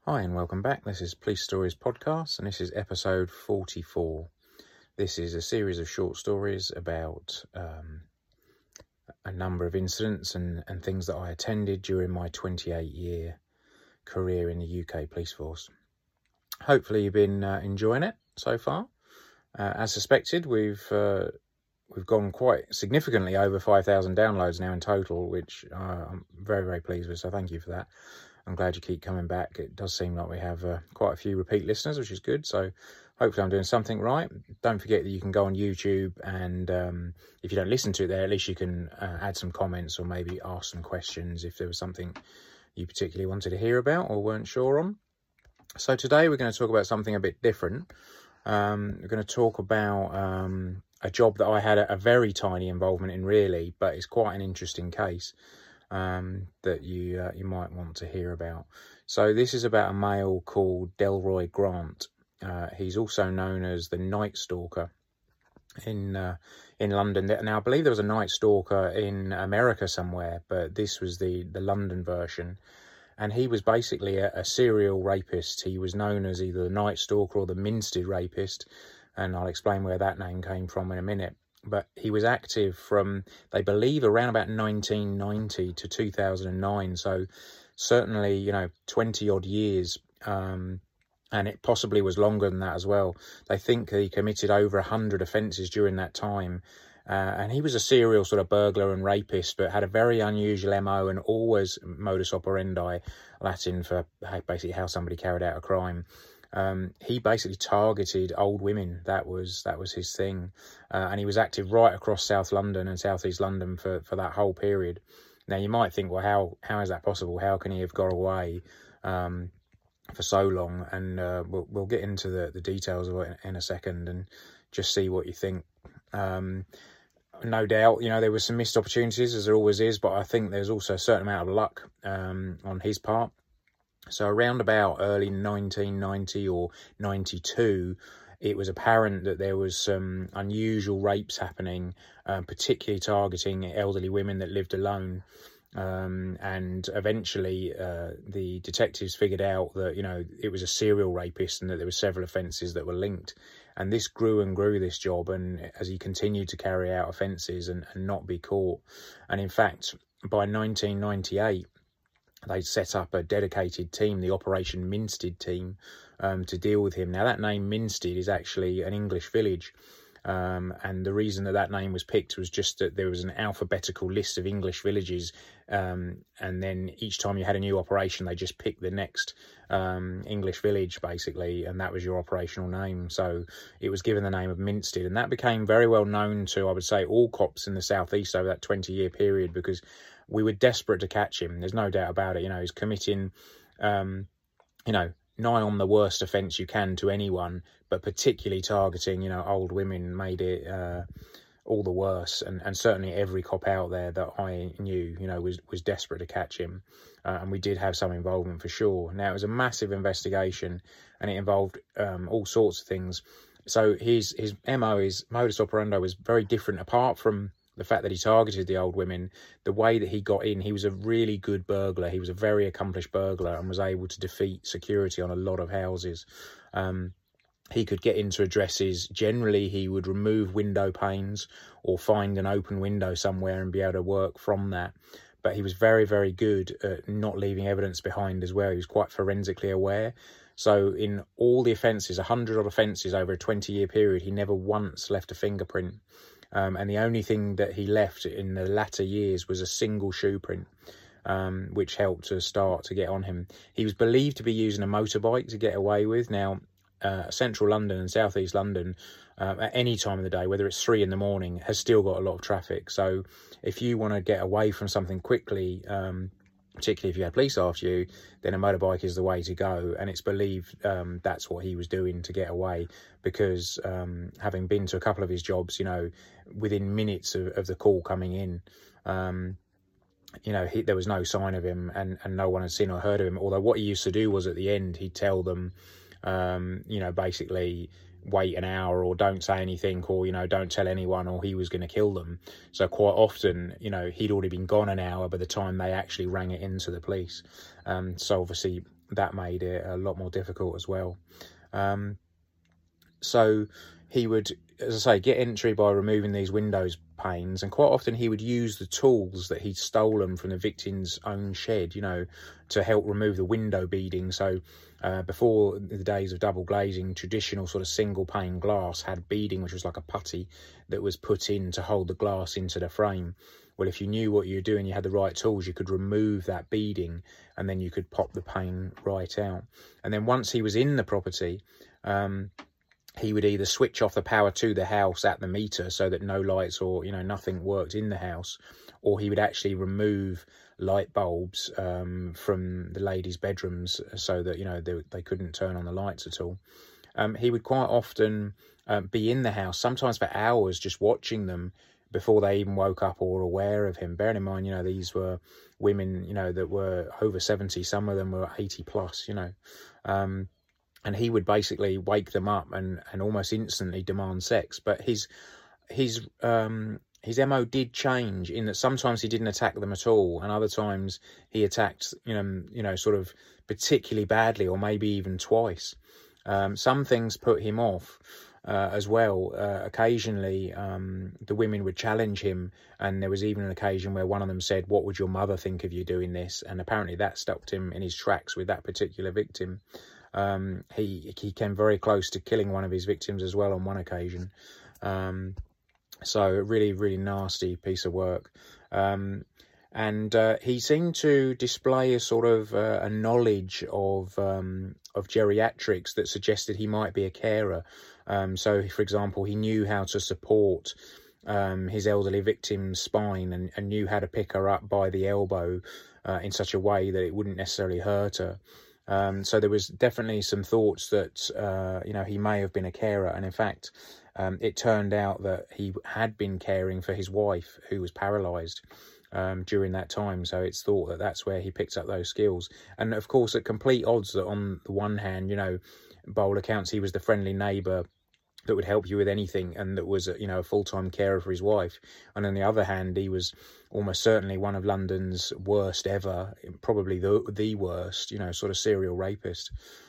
Hi and welcome back. This is Police Stories Podcast and this is episode 44. This is a series of short stories about a number of incidents and things that I attended during my 28-year career in the UK police force. Hopefully you've been enjoying it so far. As suspected, we've gone quite significantly over 5,000 downloads now in total, which I'm very, very pleased with, so thank you for that. I'm glad you keep coming back. It does seem like we have quite a few repeat listeners, which is good. So hopefully I'm doing something right. Don't forget that you can go on YouTube and if you don't listen to it there, at least you can add some comments or maybe ask some questions if there was something you particularly wanted to hear about or weren't sure on. So today we're going to talk about something a bit different. We're going to talk about a job that I had a very tiny involvement in, really, but it's quite an interesting case. That you might want to hear about. So this is about a male called Delroy Grant. He's also known as the Night Stalker in London. Now I believe there was a Night Stalker in America somewhere, but this was the London version. And he was basically a serial rapist. He was known as either the Night Stalker or the Minstead Rapist, and I'll explain where that name came from in a minute. But he was active from, they believe, around about 1990 to 2009. So certainly, 20 odd years. And it possibly was longer than that as well. They think he committed over 100 offences during that time. And he was a serial sort of burglar and rapist, but had a very unusual MO and always modus operandi, Latin for basically how somebody carried out a crime. He basically targeted old women. That was his thing. And he was active right across South London and South East London for that whole period. Now, you might think, well, how is that possible? How can he have got away for so long? And we'll get into the details of it in a second and just see what you think. No doubt, there were some missed opportunities, as there always is, but I think there's also a certain amount of luck on his part. So around about early 1990 or 92, it was apparent that there was some unusual rapes happening, particularly targeting elderly women that lived alone. And eventually the detectives figured out that, it was a serial rapist and that there were several offences that were linked. And this grew and grew, this job, and as he continued to carry out offences and not be caught. And in fact, by 1998, they set up a dedicated team, the Operation Minstead team, to deal with him. Now, that name Minstead is actually an English village. And the reason that name was picked was just that there was an alphabetical list of English villages. And then each time you had a new operation, they just picked the next English village, basically. And that was your operational name. So it was given the name of Minstead. And that became very well known to, I would say, all cops in the southeast over that 20-year period, because we were desperate to catch him. There's no doubt about it. He's committing, nigh on the worst offence you can to anyone, but particularly targeting, old women made it all the worse. And certainly every cop out there that I knew, was desperate to catch him. And we did have some involvement for sure. Now, it was a massive investigation and it involved all sorts of things. So his MO, his modus operandi, was very different. Apart from the fact that he targeted the old women, the way that he got in, he was a really good burglar. He was a very accomplished burglar and was able to defeat security on a lot of houses. He could get into addresses. Generally, he would remove window panes or find an open window somewhere and be able to work from that. But he was very, very good at not leaving evidence behind as well. He was quite forensically aware. So in all the offences, 100 odd offences over a 20-year period, he never once left a fingerprint. And the only thing that he left in the latter years was a single shoe print, which helped to start to get on him. He was believed to be using a motorbike to get away with. Now, central London and southeast London, at any time of the day, whether it's 3 a.m, has still got a lot of traffic. So if you want to get away from something quickly, particularly if you had police after you, then a motorbike is the way to go. And it's believed that's what he was doing to get away, because having been to a couple of his jobs, within minutes of the call coming in, there was no sign of him and no one had seen or heard of him. Although what he used to do was at the end, he'd tell them, basically wait an hour or don't say anything or, don't tell anyone, or he was going to kill them. So quite often, he'd already been gone an hour by the time they actually rang it into the police. So obviously that made it a lot more difficult as well. So he would, as I say, get entry by removing these windows panes, and quite often he would use the tools that he'd stolen from the victim's own shed, to help remove the window beading. So before the days of double glazing, traditional sort of single pane glass had beading, which was like a putty that was put in to hold the glass into the frame. Well, if you knew what you were doing, you had the right tools, you could remove that beading, and then you could pop the pane right out. And then once he was in the property, he would either switch off the power to the house at the meter so that no lights or, nothing worked in the house, or he would actually remove light bulbs from the ladies' bedrooms so that, they couldn't turn on the lights at all. He would quite often be in the house, sometimes for hours, just watching them before they even woke up or were aware of him. Bearing in mind, these were women, that were over 70, some of them were 80 plus, and he would basically wake them up and almost instantly demand sex. But his MO did change in that sometimes he didn't attack them at all, and other times he attacked, sort of particularly badly, or maybe even twice. Some things put him off as well. Occasionally, the women would challenge him, and there was even an occasion where one of them said, "What would your mother think of you doing this?" And apparently that stopped him in his tracks with that particular victim. He came very close to killing one of his victims as well on one occasion. So really, really nasty piece of work. And he seemed to display a sort of a knowledge of geriatrics that suggested he might be a carer. So, for example, he knew how to support his elderly victim's spine and knew how to pick her up by the elbow in such a way that it wouldn't necessarily hurt her. So there was definitely some thoughts that, he may have been a carer. And in fact, it turned out that he had been caring for his wife, who was paralysed during that time. So it's thought that that's where he picked up those skills. And of course, at complete odds that on the one hand, by all accounts, he was the friendly neighbour that would help you with anything, and that was, a full-time carer for his wife. And on the other hand, he was almost certainly one of London's worst ever, probably the worst, sort of serial rapist.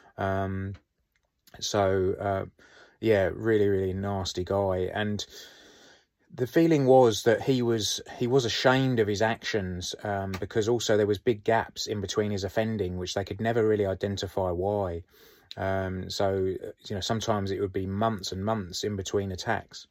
Yeah, really, really nasty guy. And the feeling was that he was ashamed of his actions, because also there was big gaps in between his offending, which they could never really identify why. So sometimes it would be months and months in between attacks.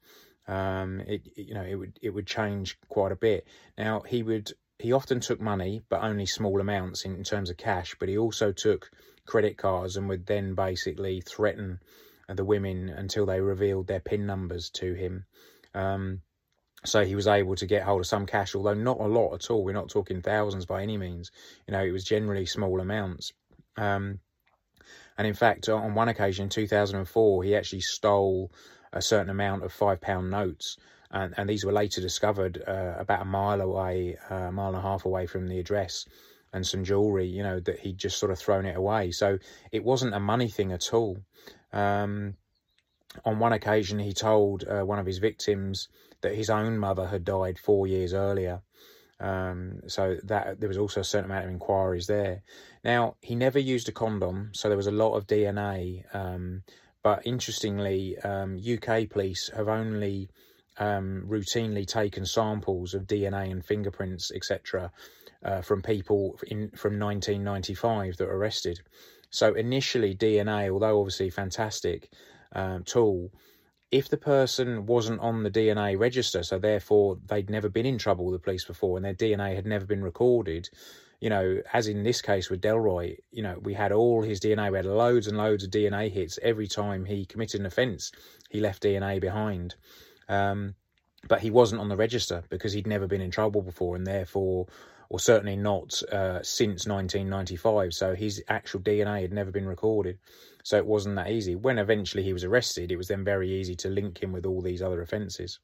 It would change quite a bit. Now he often took money, but only small amounts in terms of cash. But he also took credit cards and would then basically threaten the women until they revealed their PIN numbers to him. So he was able to get hold of some cash, although not a lot at all. We're not talking thousands by any means. It was generally small amounts. And in fact, on one occasion, in 2004, he actually stole a certain amount of £5 notes. And these were later discovered about a mile away, a mile and a half away from the address, and some jewellery, that he'd just sort of thrown it away. So it wasn't a money thing at all. On one occasion, he told one of his victims that his own mother had died 4 years earlier. So that there was also a certain amount of inquiries there. Now, he never used a condom, so there was a lot of DNA. But interestingly, UK police have only routinely taken samples of DNA and fingerprints, etc., from people from 1995 that were arrested. So initially, DNA, although obviously fantastic tool, if the person wasn't on the DNA register, so therefore they'd never been in trouble with the police before and their DNA had never been recorded, as in this case with Delroy, we had all his DNA. We had loads and loads of DNA hits. Every time he committed an offence, he left DNA behind. But he wasn't on the register because he'd never been in trouble before, and therefore, or certainly not since 1995. So his actual DNA had never been recorded. So it wasn't that easy. When eventually he was arrested, it was then very easy to link him with all these other offences.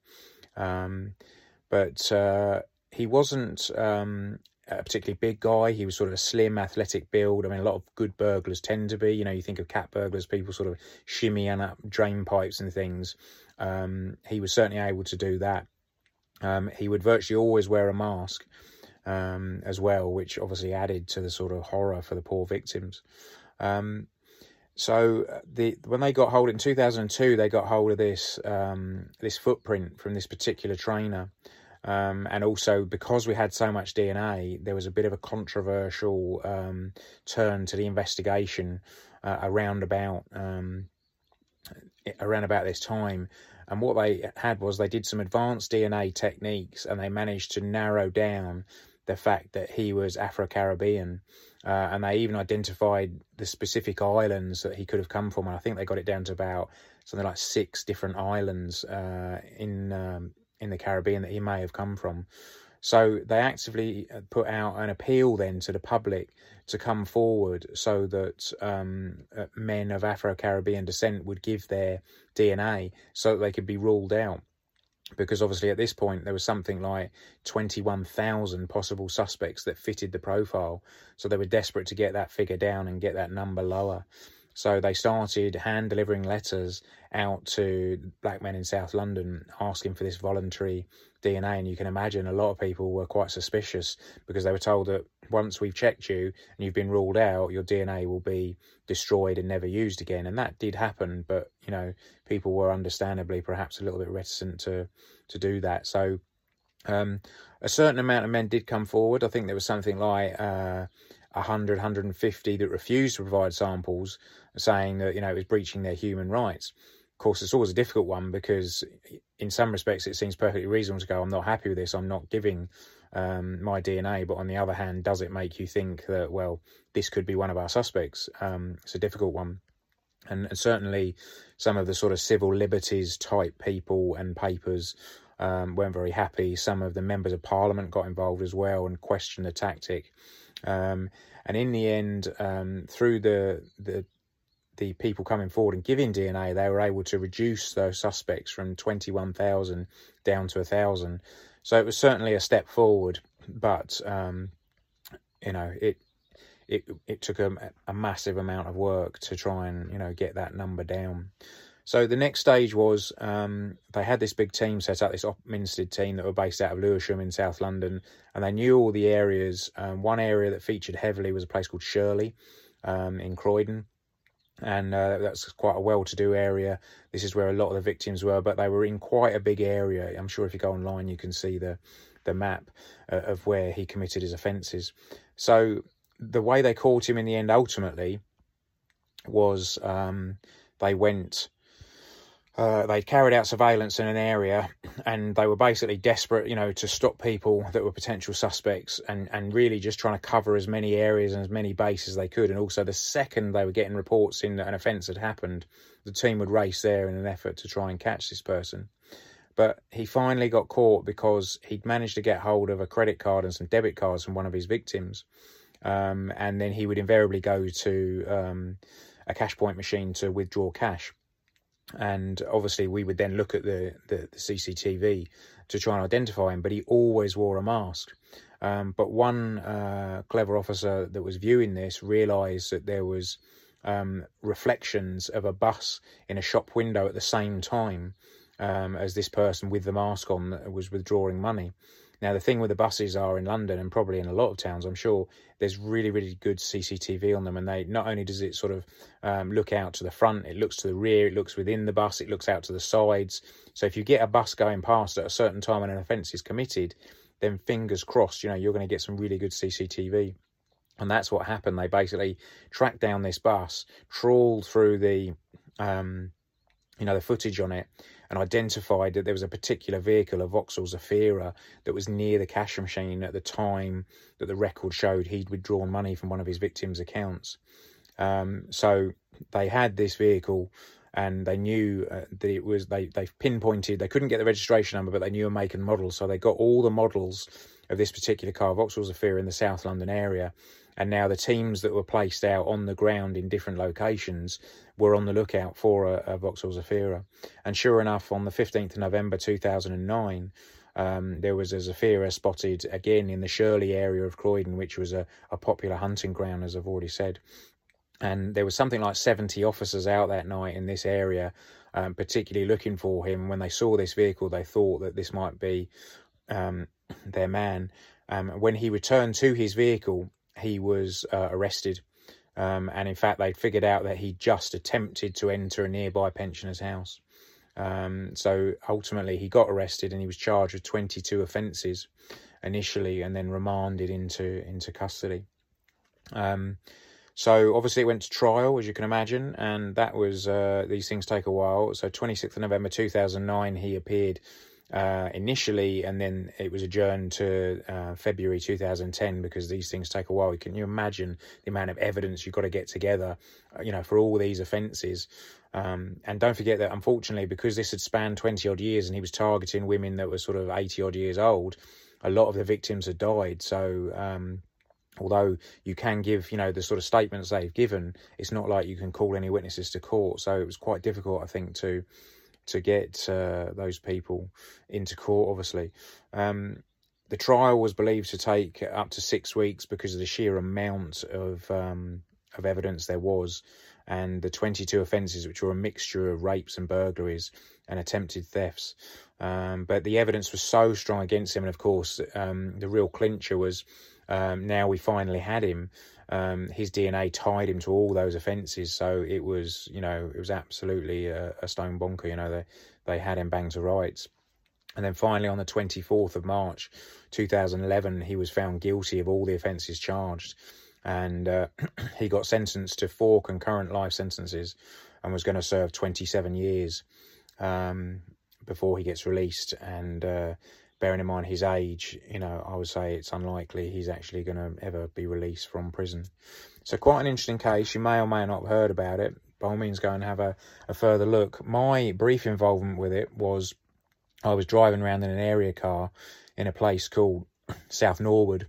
But he wasn't a particularly big guy. He was sort of a slim, athletic build. I mean, a lot of good burglars tend to be. You think of cat burglars, people sort of shimmying up drain pipes and things. He was certainly able to do that. He would virtually always wear a mask. as well, which obviously added to the sort of horror for the poor victims. So when they got hold in 2002, they got hold of this this footprint from this particular trainer. And also, because we had so much DNA, there was a bit of a controversial turn to the investigation around about this time. And what they had was they did some advanced DNA techniques, and they managed to narrow down the fact that he was Afro-Caribbean. And they even identified the specific islands that he could have come from. And I think they got it down to about something like 6 different islands in the Caribbean that he may have come from. So they actively put out an appeal then to the public to come forward so that men of Afro-Caribbean descent would give their DNA so that they could be ruled out. Because obviously at this point there was something like 21,000 possible suspects that fitted the profile. So they were desperate to get that figure down and get that number lower. So they started hand-delivering letters out to black men in South London asking for this voluntary DNA. And you can imagine a lot of people were quite suspicious because they were told that once we've checked you and you've been ruled out, your DNA will be destroyed and never used again. And that did happen, but, you know, people were understandably perhaps a little bit reticent to do that. So a certain amount of men did come forward. I think there was something like 100, 150 that refused to provide samples, saying that, you know, it was breaching their human rights. Of course, it's always a difficult one because in some respects it seems perfectly reasonable to go, I'm not happy with this, I'm not giving my DNA. But on the other hand, does it make you think that, well, this could be one of our suspects? It's a difficult one. And certainly some of the sort of civil liberties type people and papers weren't very happy. Some of the members of parliament got involved as well and questioned the tactic. And in the end, through the people coming forward and giving DNA, they were able to reduce those suspects from 21,000 down to 1,000. So it was certainly a step forward, but you know, it took a massive amount of work to try and, you know, get that number down. So the next stage was they had this big team set up, this Upminstead team that were based out of Lewisham in South London, and they knew all the areas. One area that featured heavily was a place called Shirley in Croydon, and that's quite a well-to-do area. This is where a lot of the victims were, but they were in quite a big area. I'm sure if you go online you can see the map of where he committed his offences. So the way they caught him in the end ultimately was they carried out surveillance in an area, and they were basically desperate, you know, to stop people that were potential suspects and really just trying to cover as many areas and as many bases as they could. And also the second they were getting reports in that an offence had happened, the team would race there in an effort to try and catch this person. But he finally got caught because he'd managed to get hold of a credit card and some debit cards from one of his victims. And then he would invariably go to a cash point machine to withdraw cash. And obviously we would then look at the CCTV to try and identify him, but he always wore a mask. But one clever officer that was viewing this realised that there was reflections of a bus in a shop window at the same time as this person with the mask on that was withdrawing money. Now, the thing with the buses are in London and probably in a lot of towns, I'm sure, there's really, really good CCTV on them. And they not only does it sort of look out to the front, it looks to the rear, it looks within the bus, it looks out to the sides. So if you get a bus going past at a certain time when an offence is committed, then fingers crossed, you know, you're going to get some really good CCTV. And that's what happened. They basically tracked down this bus, trawled through the the footage on it, and identified that there was a particular vehicle, a Vauxhall Zafira, that was near the cash machine at the time that the record showed he'd withdrawn money from one of his victims' accounts. So they had this vehicle, and they knew that it was, they pinpointed, they couldn't get the registration number, but they knew a make and model. So they got all the models of this particular car, Vauxhall Zafira, in the South London area. And now the teams that were placed out on the ground in different locations were on the lookout for a Vauxhall Zafira. And sure enough, on the 15th of November 2009, there was a Zafira spotted again in the Shirley area of Croydon, which was a popular hunting ground, as I've already said. And there was something like 70 officers out that night in this area, particularly looking for him. When they saw this vehicle, they thought that this might be their man. When he returned to his vehicle, he was arrested. And in fact, they'd figured out that he just attempted to enter a nearby pensioner's house. So ultimately, he got arrested and he was charged with 22 offences initially, and then remanded into custody. So obviously it went to trial, as you can imagine, and that was these things take a while. So 26th of November 2009, he appeared initially, and then it was adjourned to February 2010 because these things take a while. Can you imagine the amount of evidence you've got to get together, for all these offences? And don't forget that, unfortunately, because this had spanned 20 odd years and he was targeting women that were sort of 80 odd years old, a lot of the victims had died. So although you can give, the sort of statements they've given, it's not like you can call any witnesses to court. So it was quite difficult, I think, to get those people into court, obviously. The trial was believed to take up to 6 weeks because of the sheer amount of evidence there was, and the 22 offences, which were a mixture of rapes and burglaries and attempted thefts. But the evidence was so strong against him, and of course, the real clincher was now we finally had him. His DNA tied him to all those offences, so it was, it was absolutely a stone bonker. They had him banged to rights. And then finally, on the 24th of March 2011, he was found guilty of all the offences charged, and he got sentenced to 4 concurrent life sentences and was going to serve 27 years before he gets released. And bearing in mind his age, I would say it's unlikely he's actually going to ever be released from prison. So quite an interesting case. You may or may not have heard about it. By all means, go and have a further look. My brief involvement with it was I was driving around in an area car in a place called South Norwood,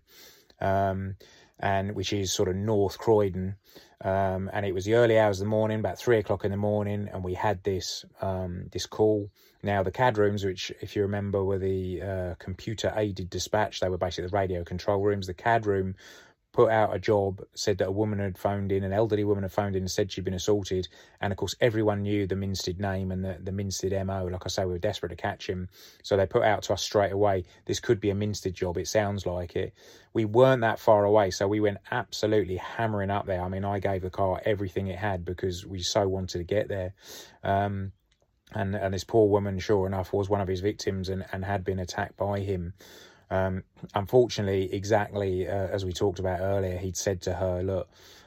and which is sort of North Croydon. And it was the early hours of the morning, about 3 o'clock in the morning, and we had this call. Now, the CAD rooms, which, if you remember, were the computer-aided dispatch, they were basically the radio control rooms. The CAD room put out a job, said that a woman had phoned in, an elderly woman had phoned in and said she'd been assaulted. And, of course, everyone knew the Minstead name and the Minstead MO. Like I say, we were desperate to catch him. So they put out to us straight away, this could be a Minstead job. It sounds like it. We weren't that far away, so we went absolutely hammering up there. I mean, I gave the car everything it had because we so wanted to get there. And this poor woman, sure enough, was one of his victims and had been attacked by him. Unfortunately, exactly as we talked about earlier, he'd said to her, look,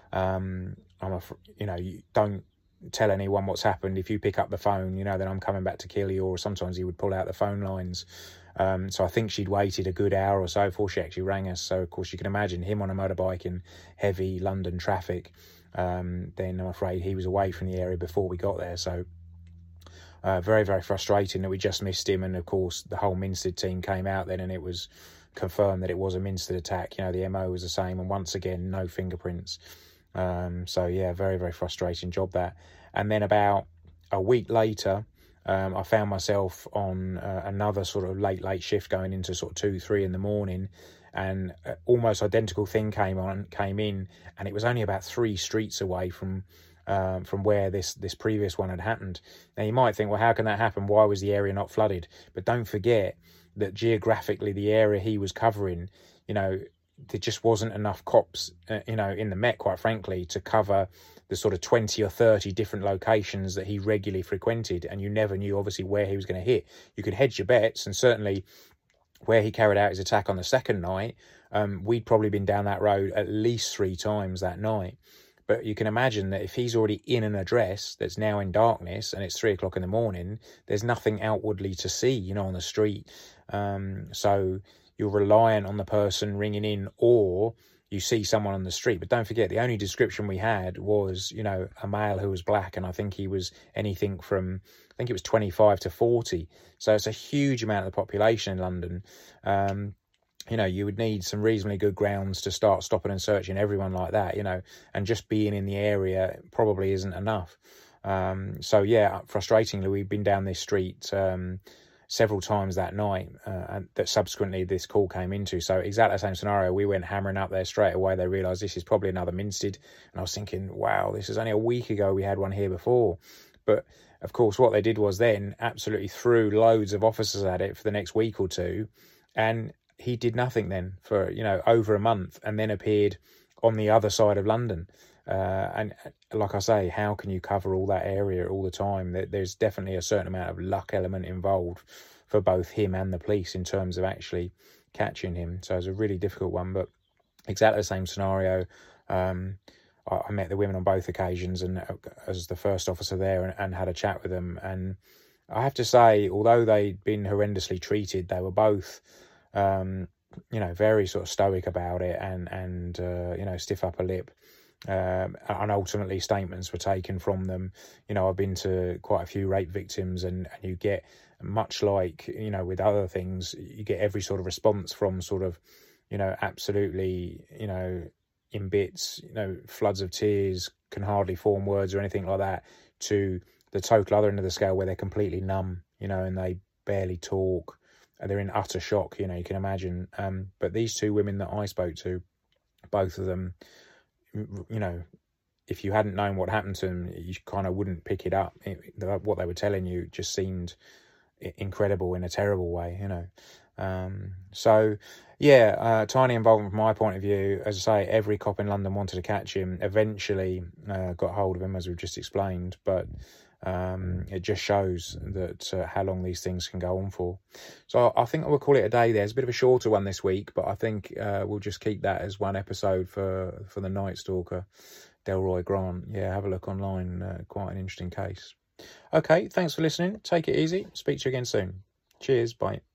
you don't tell anyone what's happened. If you pick up the phone, then I'm coming back to kill you. Or sometimes he would pull out the phone lines. So I think she'd waited a good hour or so before she actually rang us. So, of course, you can imagine him on a motorbike in heavy London traffic. Then I'm afraid he was away from the area before we got there. So very, very frustrating that we just missed him. And, of course, the whole Minstead team came out then and it was confirmed that it was a Minstead attack. The MO was the same. And once again, no fingerprints. So, yeah, very, very frustrating job that. And then about a week later, I found myself on another sort of late shift going into sort of 2-3 in the morning. And almost identical thing came in. And it was only about 3 streets away from where this previous one had happened. Now, you might think, well, how can that happen? Why was the area not flooded? But don't forget that geographically, the area he was covering, there just wasn't enough cops, in the Met, quite frankly, to cover the sort of 20 or 30 different locations that he regularly frequented. And you never knew, obviously, where he was going to hit. You could hedge your bets, and certainly where he carried out his attack on the second night, we'd probably been down that road at least 3 times that night. But you can imagine that if he's already in an address that's now in darkness and it's 3 o'clock in the morning, there's nothing outwardly to see, on the street. So you're reliant on the person ringing in, or you see someone on the street. But don't forget, the only description we had was, a male who was black. And I think he was anything from, it was 25 to 40. So it's a huge amount of the population in London. You would need some reasonably good grounds to start stopping and searching everyone like that, and just being in the area probably isn't enough. So, yeah, frustratingly, we've been down this street several times that night and that subsequently this call came into. So exactly the same scenario. We went hammering up there straight away. They realised this is probably another Minstead. And I was thinking, wow, this is only a week ago. We had one here before. But, of course, what they did was then absolutely threw loads of officers at it for the next week or two. And he did nothing then for, over a month, and then appeared on the other side of London. And like I say, how can you cover all that area all the time? There's definitely a certain amount of luck element involved for both him and the police in terms of actually catching him. So it's a really difficult one, but exactly the same scenario. I met the women on both occasions, and as the first officer there, and had a chat with them. And I have to say, although they'd been horrendously treated, they were both, very sort of stoic about it, and stiff upper lip. And ultimately statements were taken from them. I've been to quite a few rape victims, and you get, much like, with other things, you get every sort of response from sort of, absolutely, in bits, floods of tears, can hardly form words or anything like that, to the total other end of the scale where they're completely numb, and they barely talk, and they're in utter shock, you can imagine. But these two women that I spoke to, both of them, if you hadn't known what happened to them, you kind of wouldn't pick it up. What they were telling you just seemed incredible in a terrible way, tiny involvement from my point of view. As I say, every cop in London wanted to catch him. Eventually got hold of him, as we've just explained, but it just shows that how long these things can go on for. So I think we'll call it a day there. It's a bit of a shorter one this week, but I think we'll just keep that as one episode for the Night Stalker, Delroy Grant. Yeah, have a look online. Quite an interesting case. Okay, thanks for listening. Take it easy. Speak to you again soon. Cheers. Bye.